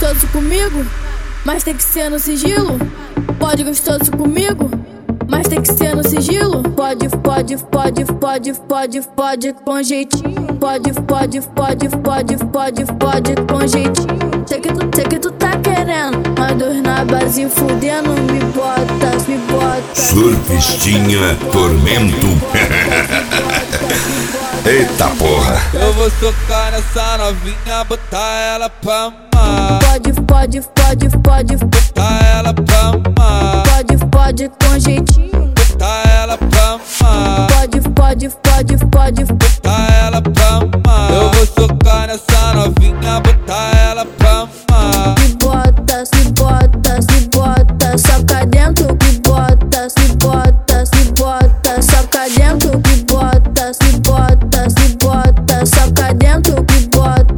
gostoso comigo, mas tem que ser no sigilo. Pode gostoso comigo, mas tem que ser no sigilo. Pode com jeitinho. Pode com jeitinho. Sei que tu tá querendo, mas dois na base fudendo. Me bota. Surfistinha Tormento. Eita porra. Eu vou socar nessa novinha, botar ela pra amar. Pode botar ela pra amar. Pode com jeitinho. Botar ela pra amar. Pode botar ela pra amar. Eu vou socar nessa novinha, botar ela pra amar. Me bota, soca dentro. Me bota, soca dentro. Me bota, soca dentro. Me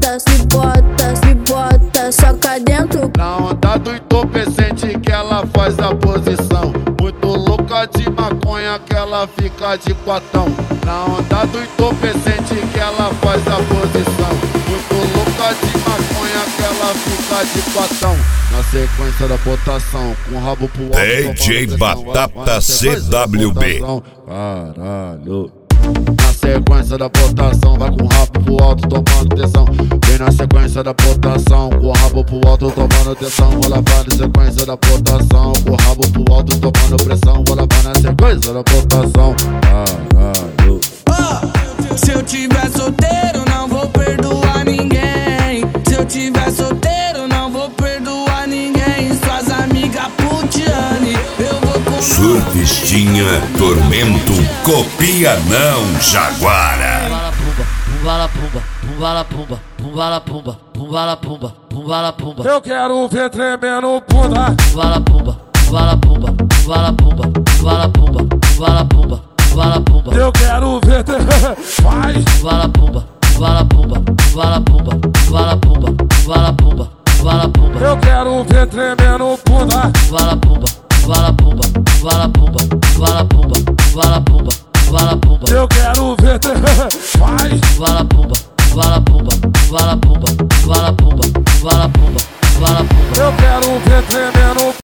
bota, soca dentro. Na onda do entorpecente que ela faz a posição. Muito louca de maconha que ela fica de quatão. Na onda do entorpecente que ela faz a posição. Muito louca de maconha que ela fica de quatão. Na sequência da botação, com o rabo pro alto. DJ Batata CWB. Caralho. Na sequência da botação, vai com o rabo pro alto tomando tensão. Vem na sequência da botação, com o rabo pro alto tomando tensão. Vou lavar na sequência da botação, com o rabo pro alto tomando pressão. Vou lavar na sequência da botação. Caralho. Se eu tiver solteiro, não vou perdoar ninguém. Se eu tiver solteiro, não vou perdoar ninguém. Suas amigas putiane, eu vou com Surfistinha Tormento. Copia não, Jaguara. Eu quero ver tremendo bunda. Eu quero ver faz. Eu quero ver tremendo bunda. Eu quero ver faz. Eu quero ver tremendo